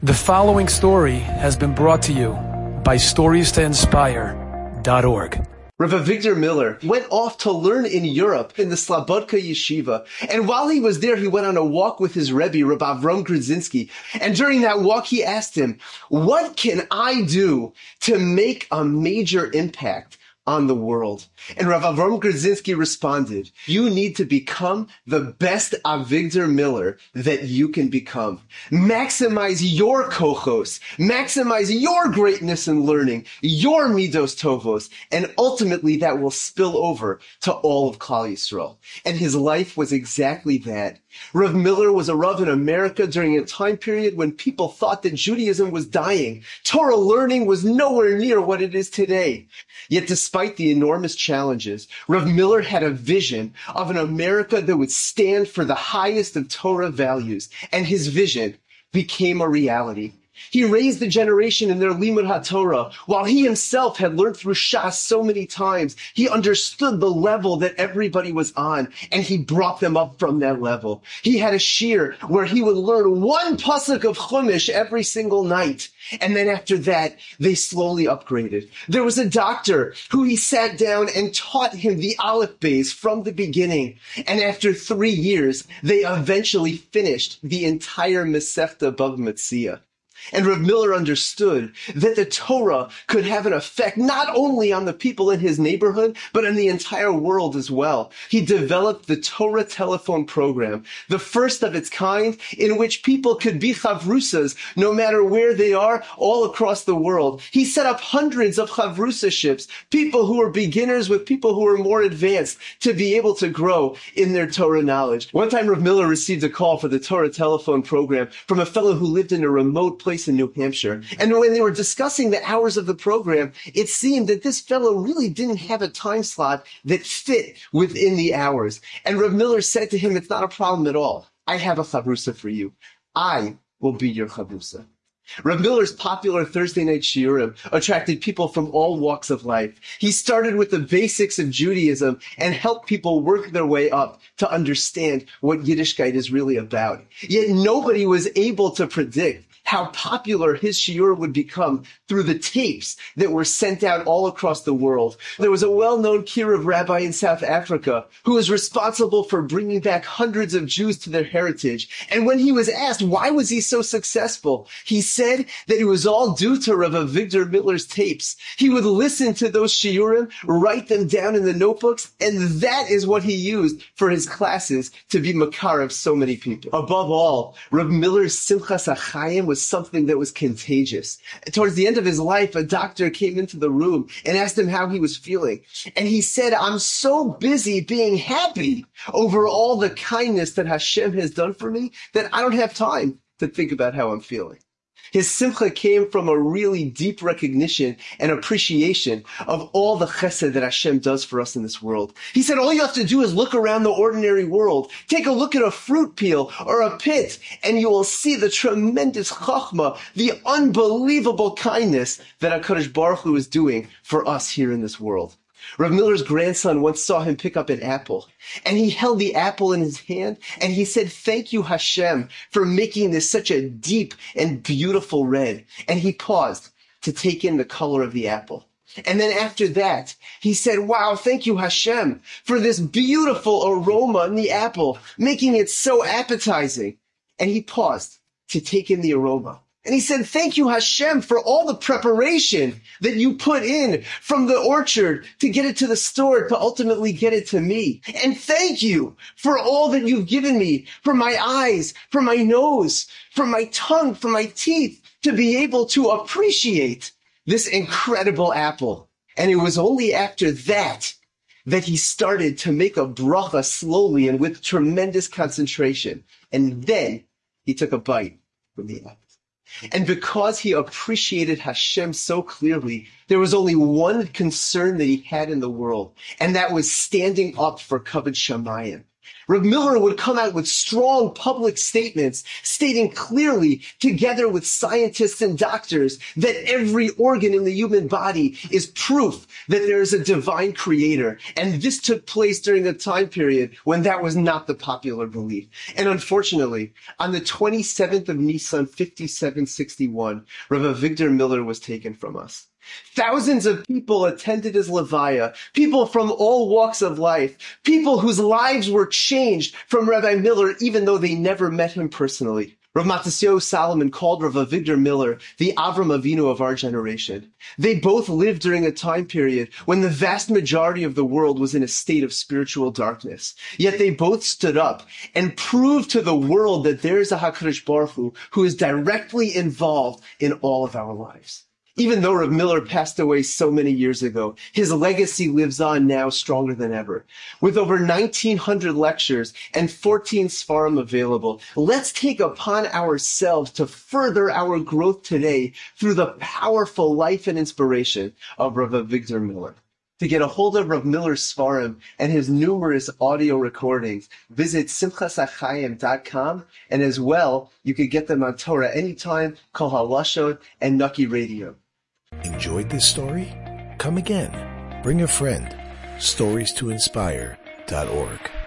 The following story has been brought to you by StoriesToInspire.org. Rav Avigdor Miller went off to learn in Europe in the Slobodka Yeshiva. And while he was there, he went on a walk with his Rebbe, Rav Avram Grudzinski. And during that walk, he asked him, what can I do to make a major impact on the world? And Rav Avram Grudzinski responded, you need to become the best Avigdor Miller that you can become. Maximize your kochos, maximize your greatness in learning, your midos tovos, and ultimately that will spill over to all of Klal Yisrael. And his life was exactly that. Rav Miller was a Rav in America during a time period when people thought that Judaism was dying. Torah learning was nowhere near what it is today. Yet despite the enormous challenges, Rav Miller had a vision of an America that would stand for the highest of Torah values, and his vision became a reality. He raised the generation in their Limud HaTorah. While he himself had learned through Shas so many times, he understood the level that everybody was on, and he brought them up from that level. He had a shir where he would learn one pasuk of Chumash every single night, and then after that, they slowly upgraded. There was a doctor who he sat down and taught him the Aleph Beis from the beginning, and after 3 years, they eventually finished the entire Masechta Bava Metzia. And Rav Miller understood that the Torah could have an effect not only on the people in his neighborhood, but in the entire world as well. He developed the Torah telephone program, the first of its kind, in which people could be chavrusas no matter where they are all across the world. He set up hundreds of chavrusaships, people who were beginners with people who were more advanced, to be able to grow in their Torah knowledge. One time Rav Miller received a call for the Torah telephone program from a fellow who lived in a remote place in New Hampshire. And when they were discussing the hours of the program, it seemed that this fellow really didn't have a time slot that fit within the hours. And Rav Miller said to him, it's not a problem at all. I have a chavrusa for you. I will be your chavrusa. Rav Miller's popular Thursday night shiurim attracted people from all walks of life. He started with the basics of Judaism and helped people work their way up to understand what Yiddishkeit is really about. Yet nobody was able to predict how popular his shiur would become through the tapes that were sent out all across the world. There was a well-known Kiruv rabbi in South Africa who was responsible for bringing back hundreds of Jews to their heritage. And when he was asked why was he so successful, he said that it was all due to Rav Avigdor Miller's tapes. He would listen to those shiurim, write them down in the notebooks, and that is what he used for his classes to be makar of so many people. Above all, Rav Miller's Simchas HaChaim was something that was contagious. Towards the end of his life, a doctor came into the room and asked him how he was feeling. And he said, I'm so busy being happy over all the kindness that Hashem has done for me that I don't have time to think about how I'm feeling. His simcha came from a really deep recognition and appreciation of all the chesed that Hashem does for us in this world. He said, all you have to do is look around the ordinary world. Take a look at a fruit peel or a pit, and you will see the tremendous chachma, the unbelievable kindness that HaKadosh Baruch Hu is doing for us here in this world. Rav Miller's grandson once saw him pick up an apple, and he held the apple in his hand, and he said, thank you, Hashem, for making this such a deep and beautiful red. And he paused to take in the color of the apple. And then after that, he said, wow, thank you, Hashem, for this beautiful aroma in the apple, making it so appetizing. And he paused to take in the aroma. And he said, thank you, Hashem, for all the preparation that you put in from the orchard to get it to the store to ultimately get it to me. And thank you for all that you've given me, for my eyes, for my nose, for my tongue, for my teeth, to be able to appreciate this incredible apple. And it was only after that he started to make a bracha slowly and with tremendous concentration. And then he took a bite from the apple. And because he appreciated Hashem so clearly, there was only one concern that he had in the world, and that was standing up for Kavod Shamayim. Rav Miller would come out with strong public statements stating clearly, together with scientists and doctors, that every organ in the human body is proof that there is a divine creator. And this took place during a time period when that was not the popular belief. And unfortunately, on the 27th of Nisan, 5761, Rav Avigdor Miller was taken from us. Thousands of people attended his levaya, people from all walks of life, people whose lives were changed from Rabbi Miller even though they never met him personally. Rav Matisyahu Salomon called Rav Avigdor Miller the Avram Avinu of our generation. They both lived during a time period when the vast majority of the world was in a state of spiritual darkness. Yet they both stood up and proved to the world that there is a HaKadosh Baruch Hu who is directly involved in all of our lives. Even though Rav Miller passed away so many years ago, his legacy lives on now stronger than ever. With over 1,900 lectures and 14 Sfarim available, let's take upon ourselves to further our growth today through the powerful life and inspiration of Rav Avigdor Miller. To get a hold of Rav Miller's Sfarim and his numerous audio recordings, visit simchasachayim.com, and as well, you can get them on Torah Anytime, Kol HaLashon, and Nucky Radio. Enjoyed this story? Come again. Bring a friend. StoriesToInspire.org